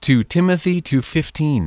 2 Timothy 2:15.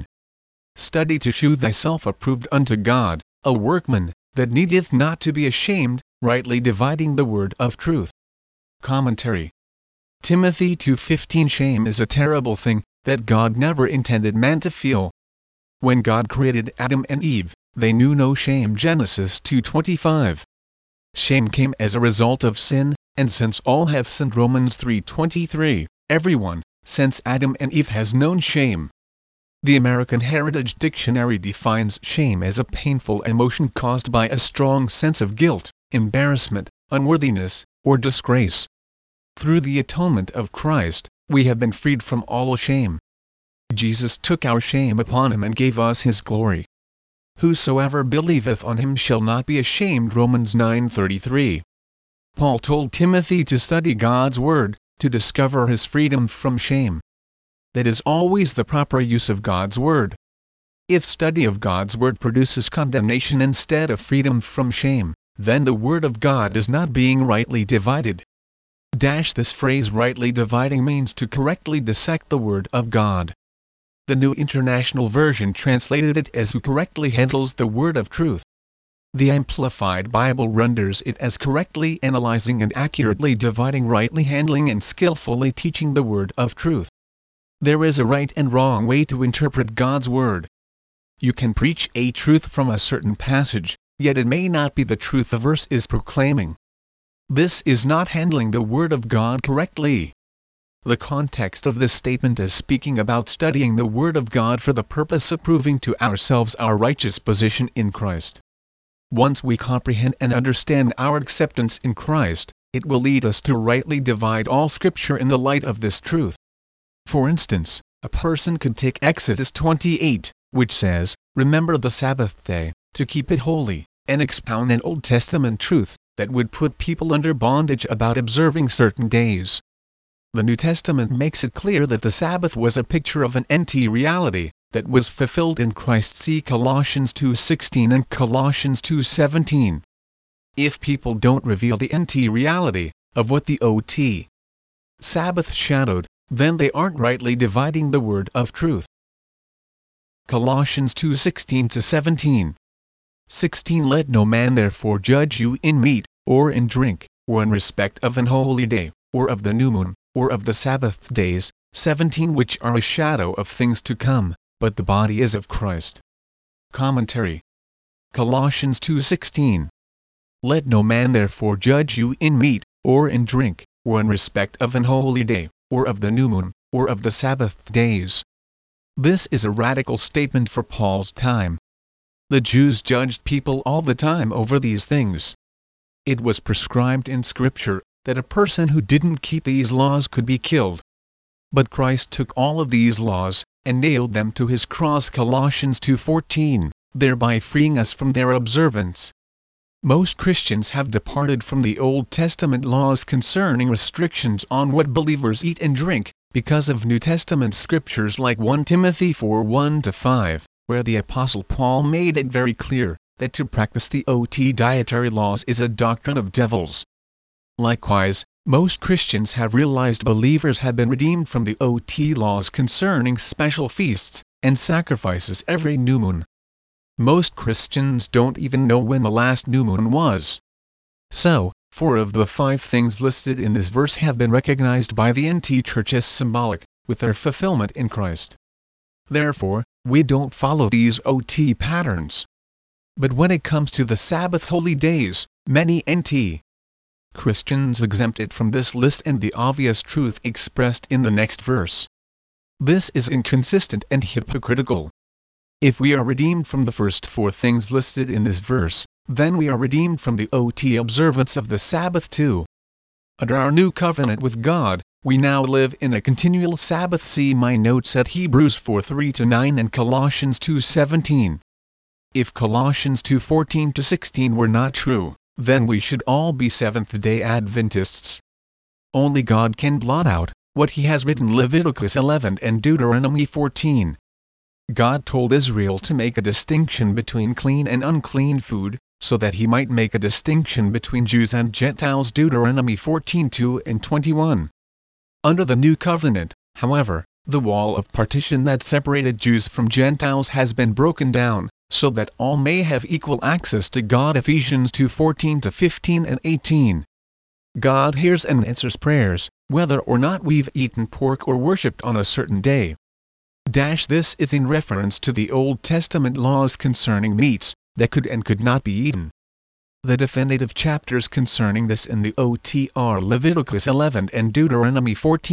Study to shew thyself approved unto God, a workman, that needeth not to be ashamed, rightly dividing the word of truth. Commentary. Timothy 2:15. Shame is a terrible thing, that God never intended man to feel. When God created Adam and Eve, they knew no shame. Genesis 2:25. Shame came as a result of sin, and since all have sinned. Romans 3:23. Everyone, since Adam and Eve, has known shame. The American Heritage Dictionary defines shame as a painful emotion caused by a strong sense of guilt, embarrassment, unworthiness, or disgrace. Through the atonement of Christ, we have been freed from all shame. Jesus took our shame upon him and gave us his glory. Whosoever believeth on him shall not be ashamed. Romans 9:33. Paul told Timothy to study God's word, to discover his freedom from shame. That is always the proper use of God's word. If study of God's word produces condemnation instead of freedom from shame, then the word of God is not being rightly divided. This phrase rightly dividing means to correctly dissect the word of God. The New International Version translated it as who correctly handles the word of truth. The Amplified Bible renders it as correctly analyzing and accurately dividing, rightly handling and skillfully teaching the word of truth. There is a right and wrong way to interpret God's word. You can preach a truth from a certain passage, yet it may not be the truth the verse is proclaiming. This is not handling the word of God correctly. The context of this statement is speaking about studying the word of God for the purpose of proving to ourselves our righteous position in Christ. Once we comprehend and understand our acceptance in Christ, it will lead us to rightly divide all Scripture in the light of this truth. For instance, a person could take Exodus 28, which says, "Remember the Sabbath day, to keep it holy," and expound an Old Testament truth that would put people under bondage about observing certain days. The New Testament makes it clear that the Sabbath was a picture of an NT reality that was fulfilled in Christ. See Colossians 2:16 and Colossians 2:17. If people don't reveal the NT reality of what the OT Sabbath shadowed, then they aren't rightly dividing the word of truth. Colossians 2:16-17. 16. Let no man therefore judge you in meat, or in drink, or in respect of an holy day, or of the new moon, or of the Sabbath days, 17, which are a shadow of things to come, but the body is of Christ. Commentary. Colossians 2:16. Let no man therefore judge you in meat, or in drink, or in respect of an holy day, or of the new moon, or of the Sabbath days. This is a radical statement for Paul's time. The Jews judged people all the time over these things. It was prescribed in Scripture that a person who didn't keep these laws could be killed. But Christ took all of these laws and nailed them to his cross. Colossians 2:14, thereby freeing us from their observance. Most Christians have departed from the Old Testament laws concerning restrictions on what believers eat and drink, because of New Testament scriptures like 1 Timothy 4:1-5, where the Apostle Paul made it very clear that to practice the OT dietary laws is a doctrine of devils. Likewise, most Christians have realized believers have been redeemed from the OT laws concerning special feasts and sacrifices every new moon. Most Christians don't even know when the last new moon was. So, 4 of the 5 things listed in this verse have been recognized by the NT Church as symbolic, with their fulfillment in Christ. Therefore, we don't follow these OT patterns. But when it comes to the Sabbath holy days, many NT Christians exempt it from this list and the obvious truth expressed in the next verse. This is inconsistent and hypocritical. If we are redeemed from the first 4 things listed in this verse, then we are redeemed from the OT observance of the Sabbath too. Under our new covenant with God, we now live in a continual Sabbath. See my notes at Hebrews 4:3-9 and Colossians 2:17. If Colossians 2:14-16 were not true, then we should all be Seventh-day Adventists. Only God can blot out what he has written. Leviticus 11 and Deuteronomy 14. God told Israel to make a distinction between clean and unclean food, so that he might make a distinction between Jews and Gentiles. Deuteronomy 14:2 and 21. Under the new covenant, however, The wall of partition that separated Jews from Gentiles has been broken down, so that all may have equal access to God. Ephesians 2:14-15 and 18. God hears and answers prayers, whether or not we've eaten pork or worshipped on a certain day. This is in reference to the Old Testament laws concerning meats that could and could not be eaten. The definitive chapters concerning this in the OT are Leviticus 11 and Deuteronomy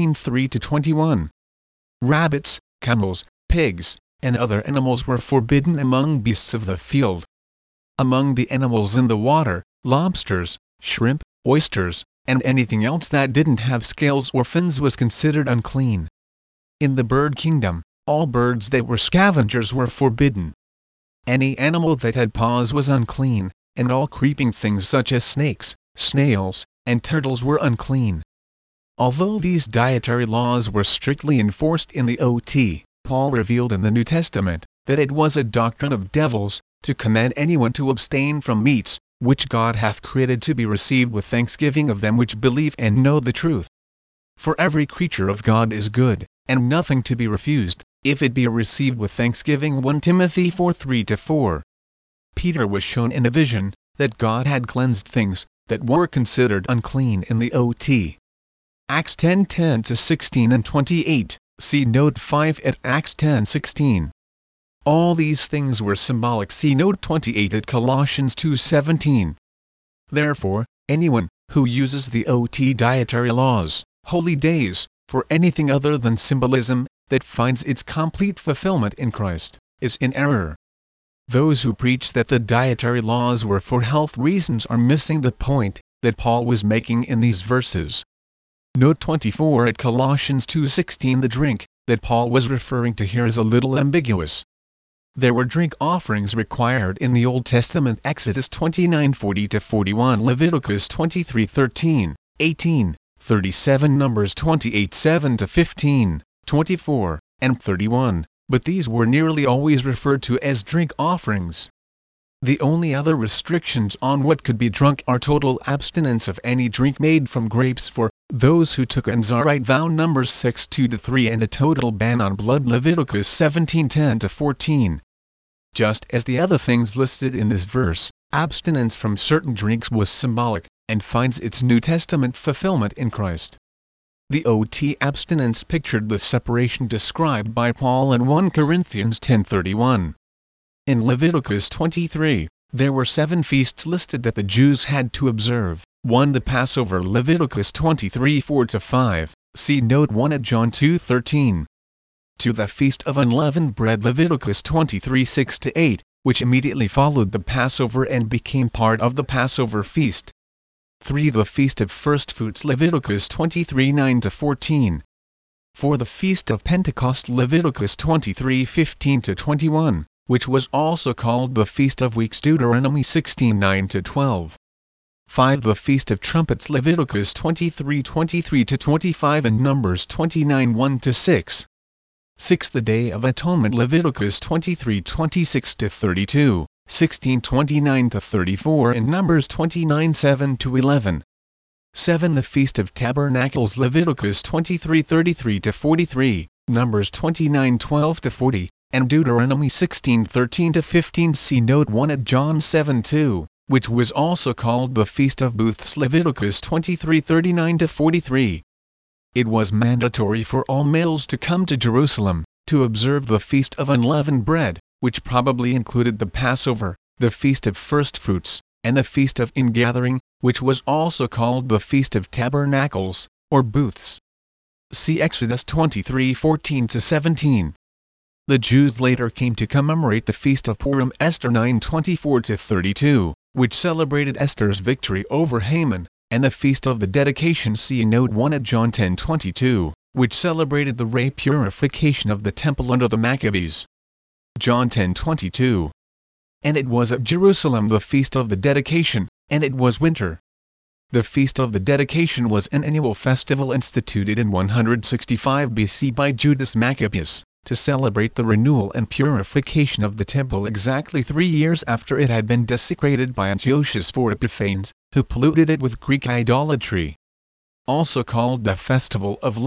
14:3-21. Rabbits, camels, pigs, and other animals were forbidden among beasts of the field. Among the animals in the water, lobsters, shrimp, oysters, and anything else that didn't have scales or fins was considered unclean. In the bird kingdom, all birds that were scavengers were forbidden. Any animal that had paws was unclean, and all creeping things such as snakes, snails, and turtles were unclean. Although these dietary laws were strictly enforced in the OT, Paul revealed in the New Testament that it was a doctrine of devils to command anyone to abstain from meats, which God hath created to be received with thanksgiving of them which believe and know the truth. For every creature of God is good, and nothing to be refused, if it be received with thanksgiving. 1 Timothy 4:3-4. Peter was shown in a vision that God had cleansed things that were considered unclean in the OT. Acts 10:10-16 and 28, see note 5 at Acts 10:16. All these things were symbolic. See note 28 at Colossians 2:17. Therefore, anyone who uses the OT dietary laws, holy days, for anything other than symbolism, that finds its complete fulfillment in Christ, is in error. Those who preach that the dietary laws were for health reasons are missing the point that Paul was making in these verses. Note 24 at Colossians 2:16. The drink that Paul was referring to here is a little ambiguous. There were drink offerings required in the Old Testament: Exodus 29:40-41, Leviticus 23:13, 18, 37, Numbers 28:7-15, 24, and 31, but these were nearly always referred to as drink offerings. The only other restrictions on what could be drunk are total abstinence of any drink made from grapes for those who took an Nazirite vow, Numbers 6:2-3, and a total ban on blood, Leviticus 17:10-14. Just as the other things listed in this verse, abstinence from certain drinks was symbolic, and finds its New Testament fulfillment in Christ. The OT abstinence pictured the separation described by Paul in 1 Corinthians 10:31. In Leviticus 23, there were 7 feasts listed that the Jews had to observe. 1. The Passover, Leviticus 23:4-5, see note 1 at John 2:13. 2. The Feast of Unleavened Bread, Leviticus 23:6-8, which immediately followed the Passover and became part of the Passover feast. 3. The Feast of First Fruits, Leviticus 23:9-14. 4. The Feast of Pentecost, Leviticus 23:15-21, which was also called the Feast of Weeks, Deuteronomy 16:9-12. 5. The Feast of Trumpets, Leviticus 23:23-25 and Numbers 29:1-6. 6. The Day of Atonement, Leviticus 23:26-32, 16:29-34 and Numbers 29:7-11. 7. The Feast of Tabernacles, Leviticus 23:33-43, Numbers 29:12-40, and Deuteronomy 16:13-15. See note 1 at John 7:2, which was also called the Feast of Booths, Leviticus 23:39-43. It was mandatory for all males to come to Jerusalem to observe the Feast of Unleavened Bread, which probably included the Passover, the Feast of First Fruits, and the Feast of Ingathering, which was also called the Feast of Tabernacles, or Booths. See Exodus 23:14-17. The Jews later came to commemorate the Feast of Purim, Esther 9:24-32, which celebrated Esther's victory over Haman, and the Feast of the Dedication. See note 1 at John 10:22, which celebrated the re-purification of the temple under the Maccabees. John 10:22. And it was at Jerusalem the Feast of the Dedication, and it was winter. The Feast of the Dedication was an annual festival instituted in 165 BC by Judas Maccabeus, to celebrate the renewal and purification of the temple exactly 3 years after it had been desecrated by Antiochus IV Epiphanes, who polluted it with Greek idolatry. Also called the Festival of Lights,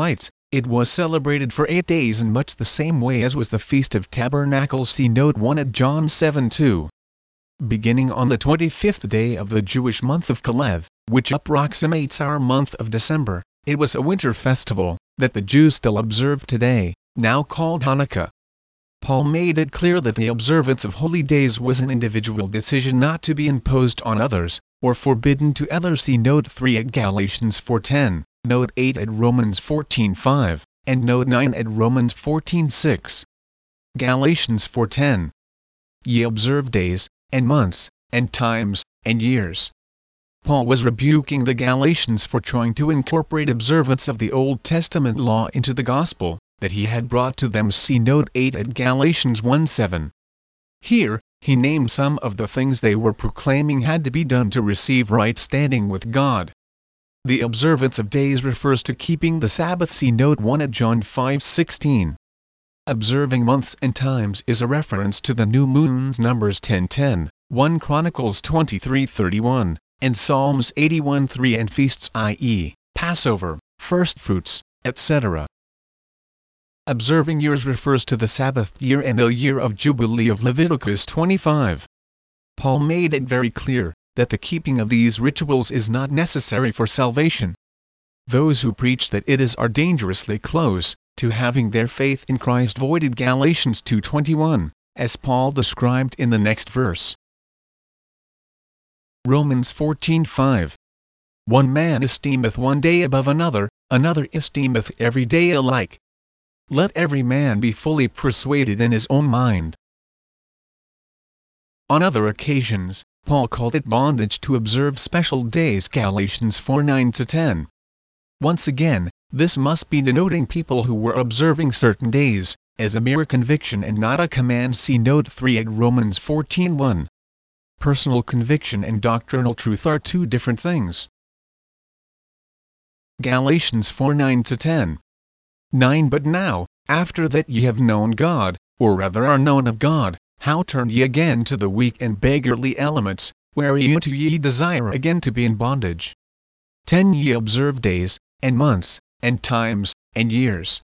It was celebrated for 8 days in much the same way as was the Feast of Tabernacles. See Note 1 at John 7:2. Beginning on the 25th day of the Jewish month of Kalev, which approximates our month of December, it was a winter festival that the Jews still observe today, now called Hanukkah. Paul made it clear that the observance of holy days was an individual decision not to be imposed on others, or forbidden to others. See Note 3 at Galatians 4:10, Note 8 at Romans 14:5, and Note 9 at Romans 14:6. Galatians 4:10. Ye observe days, and months, and times, and years. Paul was rebuking the Galatians for trying to incorporate observance of the Old Testament law into the gospel that he had brought to them. See Note 8 at Galatians 1:7. Here, he named some of the things they were proclaiming had to be done to receive right standing with God. The observance of days refers to keeping the Sabbath. See Note 1 at John 5:16. Observing months and times is a reference to the new moons. Numbers 10:10, 1 Chronicles 23:31, and Psalms 81:3, and feasts, i.e., Passover, first fruits, etc. Observing years refers to the Sabbath year and the year of Jubilee of Leviticus 25. Paul made it very clear that the keeping of these rituals is not necessary for salvation. Those who preach that it is are dangerously close to having their faith in Christ voided Galatians 2:21, as Paul described in the next verse. Romans 14:5. One man esteemeth one day above another, another esteemeth every day alike. Let every man be fully persuaded in his own mind. On other occasions, Paul called it bondage to observe special days. Galatians 4:9-10. Once again, this must be denoting people who were observing certain days, as a mere conviction and not a command. See Note 3 at Romans 14:1. Personal conviction and doctrinal truth are two different things. Galatians 4:9-10. 9 But now, after that ye have known God, or rather are known of God, how turn ye again to the weak and beggarly elements, whereunto ye desire again to be in bondage? 10 Ye observe days, and months, and times, and years.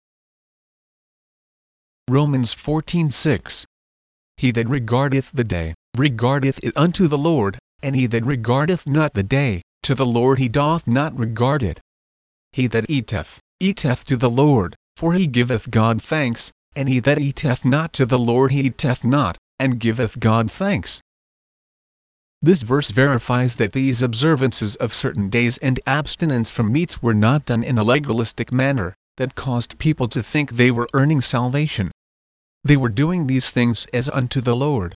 Romans 14:6. He that regardeth the day, regardeth it unto the Lord, and he that regardeth not the day, to the Lord he doth not regard it. He that eateth, eateth to the Lord, for he giveth God thanks, and he that eateth not to the Lord he eateth not, and giveth God thanks. This verse verifies that these observances of certain days and abstinence from meats were not done in a legalistic manner that caused people to think they were earning salvation. They were doing these things as unto the Lord.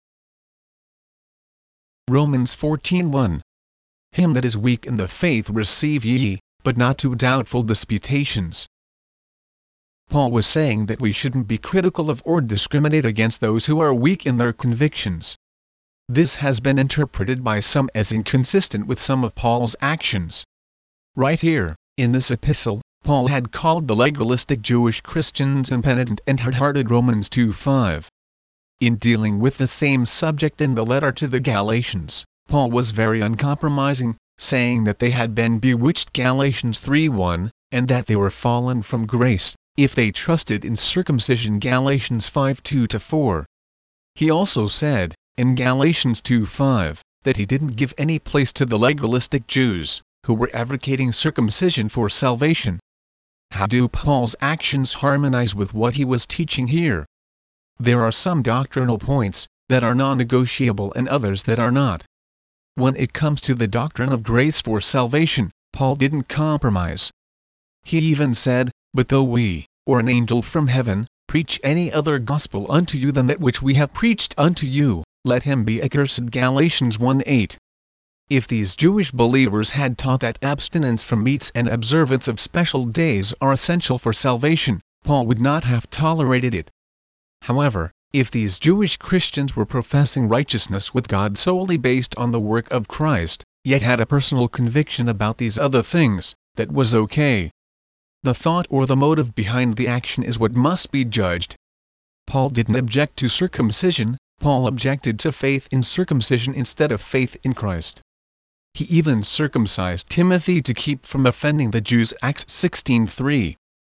Romans 14:1. Him that is weak in the faith receive ye, but not to doubtful disputations. Paul was saying that we shouldn't be critical of or discriminate against those who are weak in their convictions. This has been interpreted by some as inconsistent with some of Paul's actions. Right here, in this epistle, Paul had called the legalistic Jewish Christians impenitent and hard-hearted. Romans 2:5. In dealing with the same subject in the letter to the Galatians, Paul was very uncompromising, saying that they had been bewitched. Galatians 3:1, and that they were fallen from grace, if they trusted in circumcision. Galatians 5:2-4. He also said, in Galatians 2:5, that he didn't give any place to the legalistic Jews, who were advocating circumcision for salvation. How do Paul's actions harmonize with what he was teaching here? There are some doctrinal points that are non-negotiable and others that are not. When it comes to the doctrine of grace for salvation, Paul didn't compromise. He even said, but though we, or an angel from heaven, preach any other gospel unto you than that which we have preached unto you, let him be accursed. Galatians 1:8. If these Jewish believers had taught that abstinence from meats and observance of special days are essential for salvation, Paul would not have tolerated it. However, if these Jewish Christians were professing righteousness with God solely based on the work of Christ, yet had a personal conviction about these other things, that was okay. The thought or the motive behind the action is what must be judged. Paul didn't object to circumcision, Paul objected to faith in circumcision instead of faith in Christ. He even circumcised Timothy to keep from offending the Jews. Acts 16:3.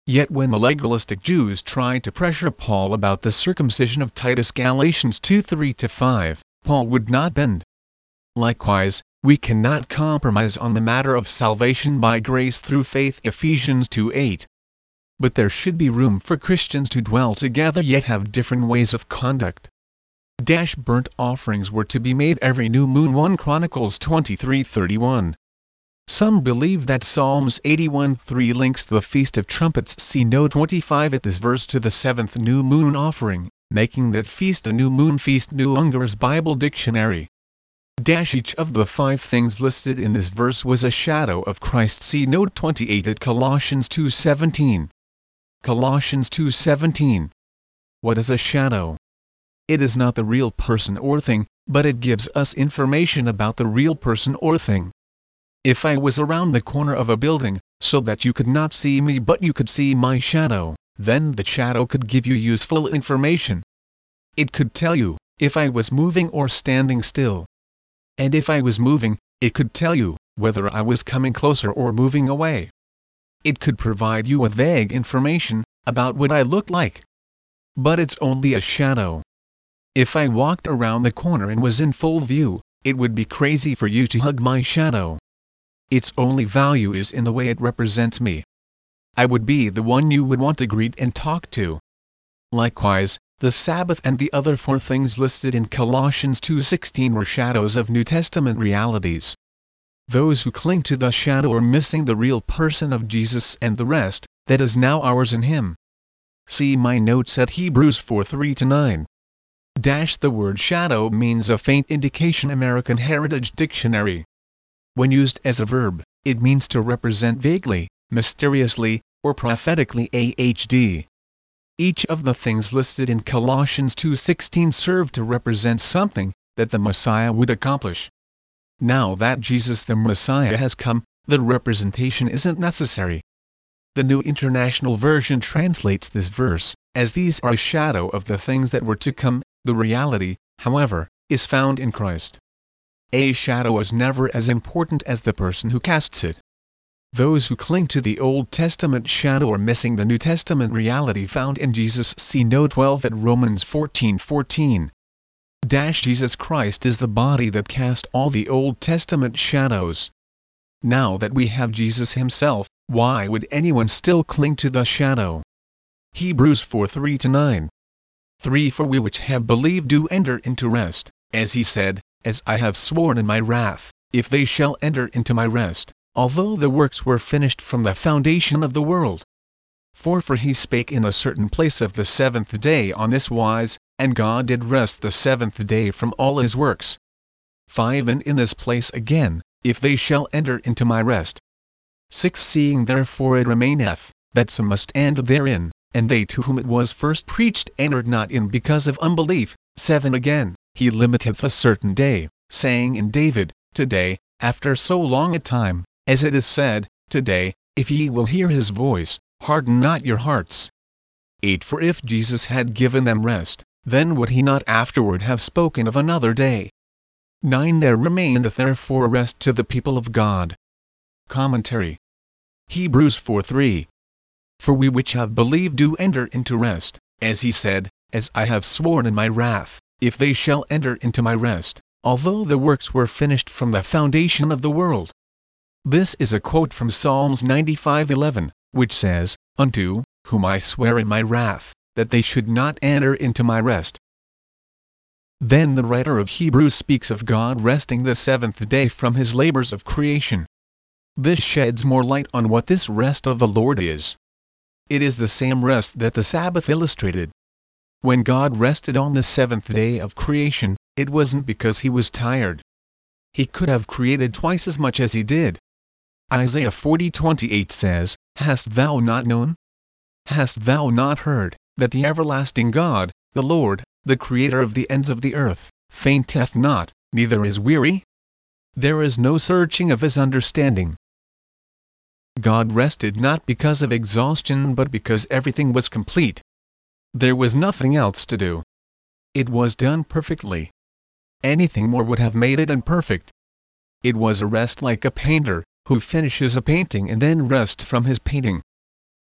Yet when the legalistic Jews tried to pressure Paul about the circumcision of Titus Galatians 2:3-5, Paul would not bend. Likewise, we cannot compromise on the matter of salvation by grace through faith Ephesians 2:8. But there should be room for Christians to dwell together yet have different ways of conduct. Burnt offerings were to be made every new moon 1 Chronicles 23:31. Some believe that Psalms 81:3 links the Feast of Trumpets see note 25 at this verse to the seventh new moon offering, making that feast a new moon feast. New Unger's Bible Dictionary. Each of the 5 things listed in this verse was a shadow of Christ see note 28 at Colossians 2:17. Colossians 2:17. What is a shadow? It is not the real person or thing, but it gives us information about the real person or thing. If I was around the corner of a building, so that you could not see me but you could see my shadow, then the shadow could give you useful information. It could tell you if I was moving or standing still. And if I was moving, it could tell you whether I was coming closer or moving away. It could provide you with vague information about what I looked like. But it's only a shadow. If I walked around the corner and was in full view, it would be crazy for you to hug my shadow. Its only value is in the way it represents me. I would be the one you would want to greet and talk to. Likewise, the Sabbath and the other 4 things listed in Colossians 2:16 were shadows of New Testament realities. Those who cling to the shadow are missing the real person of Jesus and the rest that is now ours in Him. See my notes at Hebrews 4:3-9. The word shadow means a faint indication. American Heritage Dictionary. When used as a verb, it means to represent vaguely, mysteriously, or prophetically. Each of the things listed in Colossians 2:16 served to represent something that the Messiah would accomplish. Now that Jesus the Messiah has come, the representation isn't necessary. The New International Version translates this verse as these are a shadow of the things that were to come. The reality, however, is found in Christ. A shadow is never as important as the person who casts it. Those who cling to the Old Testament shadow are missing the New Testament reality found in Jesus. See note 12 at Romans 14:14. Jesus Christ is the body that cast all the Old Testament shadows. Now that we have Jesus Himself, why would anyone still cling to the shadow? Hebrews 4:3-9. 3 For we which have believed do enter into rest, as He said, as I have sworn in my wrath, if they shall enter into my rest, although the works were finished from the foundation of the world. For He spake in a certain place of the 7th day on this wise, and God did rest the 7th day from all His works. 5 And in this place again, if they shall enter into my rest. 6 Seeing therefore it remaineth, that some must enter therein, and they to whom it was first preached entered not in because of unbelief. 7 Again, He limiteth a certain day, saying in David, Today, after so long a time, as it is said, Today, if ye will hear His voice, harden not your hearts. 8 For if Jesus had given them rest, then would He not afterward have spoken of another day. 9 There remaineth therefore a rest to the people of God. Commentary. Hebrews 4:3. For we which have believed do enter into rest, as He said, as I have sworn in my wrath, if they shall enter into my rest, although the works were finished from the foundation of the world. This is a quote from Psalms 95:11, which says, Unto whom I swear in my wrath, that they should not enter into my rest. Then the writer of Hebrews speaks of God resting the 7th day from His labors of creation. This sheds more light on what this rest of the Lord is. It is the same rest that the Sabbath illustrated. When God rested on the 7th day of creation, it wasn't because He was tired. He could have created twice as much as He did. Isaiah 40:28 says, Hast thou not known? Hast thou not heard, that the everlasting God, the Lord, the Creator of the ends of the earth, fainteth not, neither is weary? There is no searching of His understanding. God rested not because of exhaustion but because everything was complete. There was nothing else to do. It was done perfectly. Anything more would have made it imperfect. It was a rest like a painter, who finishes a painting and then rests from his painting.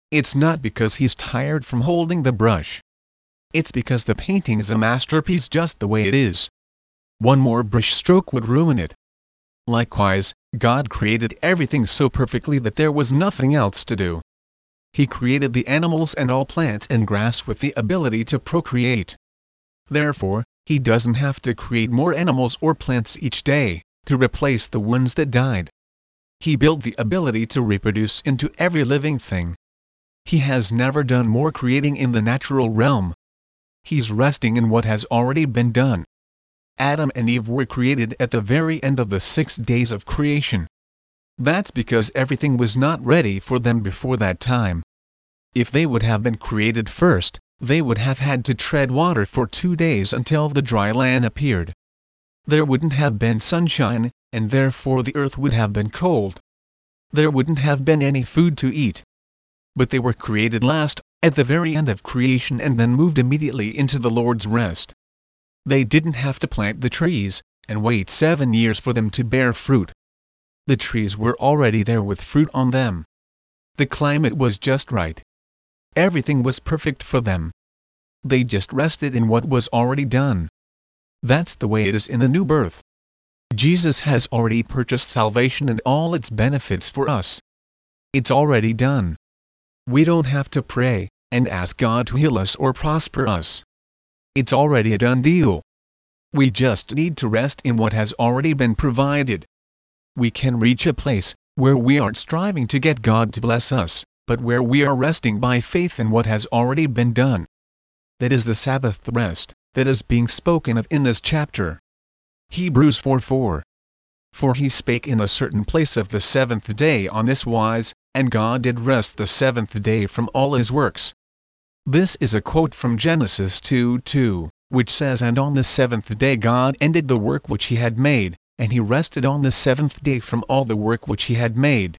It's not because he's tired from holding the brush. It's because the painting is a masterpiece just the way it is. One more brush stroke would ruin it. Likewise, God created everything so perfectly that there was nothing else to do. He created the animals and all plants and grass with the ability to procreate. Therefore, He doesn't have to create more animals or plants each day, to replace the ones that died. He built the ability to reproduce into every living thing. He has never done more creating in the natural realm. He's resting in what has already been done. Adam and Eve were created at the very end of the 6 days of creation. That's because everything was not ready for them before that time. If they would have been created first, they would have had to tread water for 2 days until the dry land appeared. There wouldn't have been sunshine, and therefore the earth would have been cold. There wouldn't have been any food to eat. But they were created last, at the very end of creation, and then moved immediately into the Lord's rest. They didn't have to plant the trees, and wait 7 years for them to bear fruit. The trees were already there with fruit on them. The climate was just right. Everything was perfect for them. They just rested in what was already done. That's the way it is in the new birth. Jesus has already purchased salvation and all its benefits for us. It's already done. We don't have to pray and ask God to heal us or prosper us. It's already a done deal. We just need to rest in what has already been provided. We can reach a place where we aren't striving to get God to bless us, but where we are resting by faith in what has already been done. That is the Sabbath rest that is being spoken of in this chapter. Hebrews 4:4. For he spake in a certain place of the 7th day on this wise, and God did rest the 7th day from all his works. This is a quote from Genesis 2:2, which says, And on the 7th day God ended the work which he had made, and he rested on the 7th day from all the work which he had made.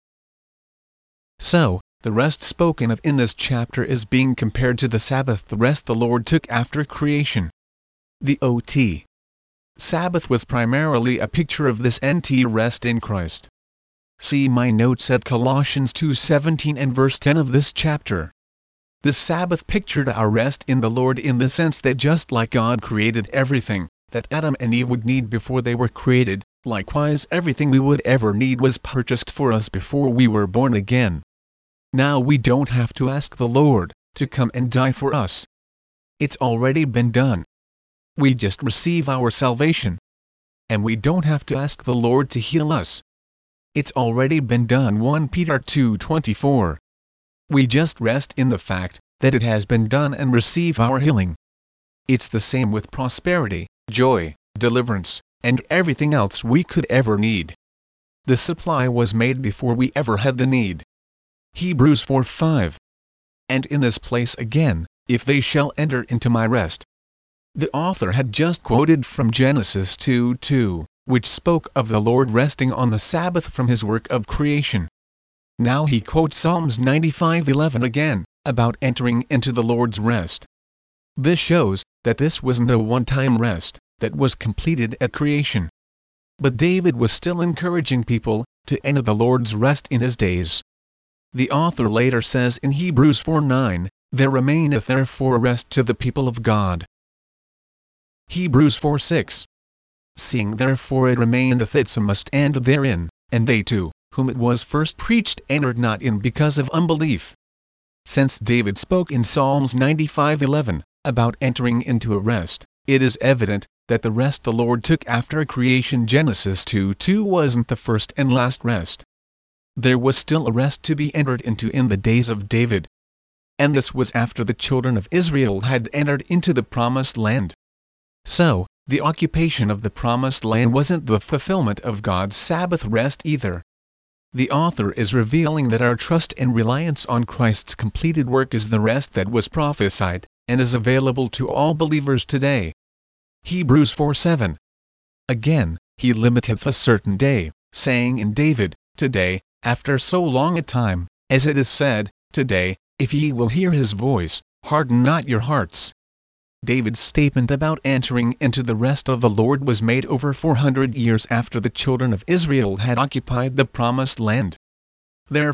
So, the rest spoken of in this chapter is being compared to the Sabbath rest the Lord took after creation. The O.T. Sabbath was primarily a picture of this NT rest in Christ. See my notes at Colossians 2:17 and verse 10 of this chapter. The Sabbath pictured our rest in the Lord in the sense that just like God created everything that Adam and Eve would need before they were created, likewise everything we would ever need was purchased for us before we were born again. Now we don't have to ask the Lord to come and die for us. It's already been done. We just receive our salvation. And we don't have to ask the Lord to heal us. It's already been done. 1 Peter 2:24. We just rest in the fact that it has been done and receive our healing. It's the same with prosperity, joy, deliverance, and everything else we could ever need. The supply was made before we ever had the need. Hebrews 4:5. And in this place again, if they shall enter into my rest. The author had just quoted from Genesis 2:2, which spoke of the Lord resting on the Sabbath from his work of creation. Now he quotes Psalms 95:11 again, about entering into the Lord's rest. This shows that this wasn't a one-time rest that was completed at creation. But David was still encouraging people to enter the Lord's rest in his days. The author later says in Hebrews 4:9, There remaineth therefore a rest to the people of God. Hebrews 4:6. Seeing therefore it remaineth that some must enter therein, and they too, whom it was first preached entered not in because of unbelief. Since David spoke in Psalms 95:11, about entering into a rest, it is evident that the rest the Lord took after creation Genesis 2:2 wasn't the first and last rest. There was still a rest to be entered into in the days of David. And this was after the children of Israel had entered into the promised land. So, the occupation of the promised land wasn't the fulfillment of God's Sabbath rest either. The author is revealing that our trust and reliance on Christ's completed work is the rest that was prophesied, and is available to all believers today. Hebrews 4:7. Again, he limiteth a certain day, saying in David, Today, after so long a time, as it is said, Today, if ye will hear his voice, harden not your hearts. David's statement about entering into the rest of the Lord was made over 400 years after the children of Israel had occupied the promised land. Therefore,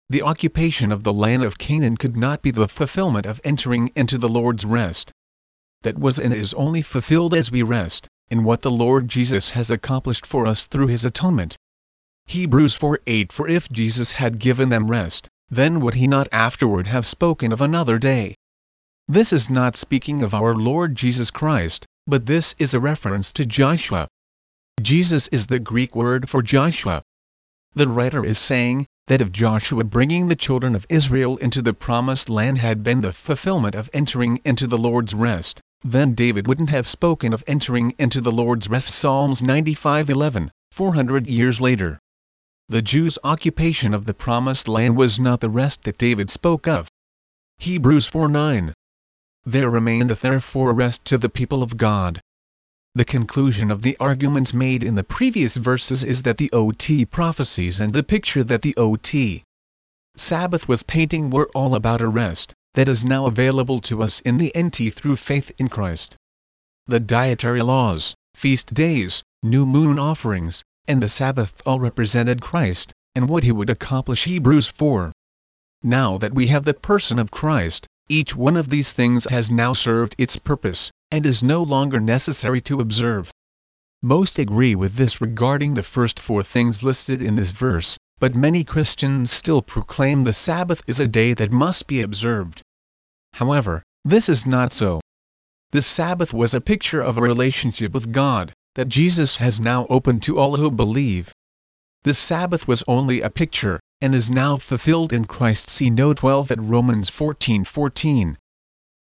The occupation of the land of Canaan could not be the fulfillment of entering into the Lord's rest. That was and is only fulfilled as we rest in what the Lord Jesus has accomplished for us through his atonement. Hebrews 4:8 For if Jesus had given them rest, then would he not afterward have spoken of another day? This is not speaking of our Lord Jesus Christ, but this is a reference to Joshua. Jesus is the Greek word for Joshua. The writer is saying that if Joshua bringing the children of Israel into the promised land had been the fulfillment of entering into the Lord's rest, then David wouldn't have spoken of entering into the Lord's rest. Psalms 95:11, 400 years later. The Jews' occupation of the promised land was not the rest that David spoke of. Hebrews 4:9. There remaineth therefore a rest to the people of God. The conclusion of the arguments made in the previous verses is that the OT prophecies and the picture that the OT Sabbath was painting were all about a rest that is now available to us in the NT through faith in Christ. The dietary laws, feast days, new moon offerings, and the Sabbath all represented Christ and what he would accomplish. Hebrews 4. Now that we have the person of Christ, each one of these things has now served its purpose, and is no longer necessary to observe. Most agree with this regarding the first four things listed in this verse, but many Christians still proclaim the Sabbath is a day that must be observed. However, this is not so. The Sabbath was a picture of a relationship with God that Jesus has now opened to all who believe. The Sabbath was only a picture, and is now fulfilled in Christ. See note 12 at Romans 14:14.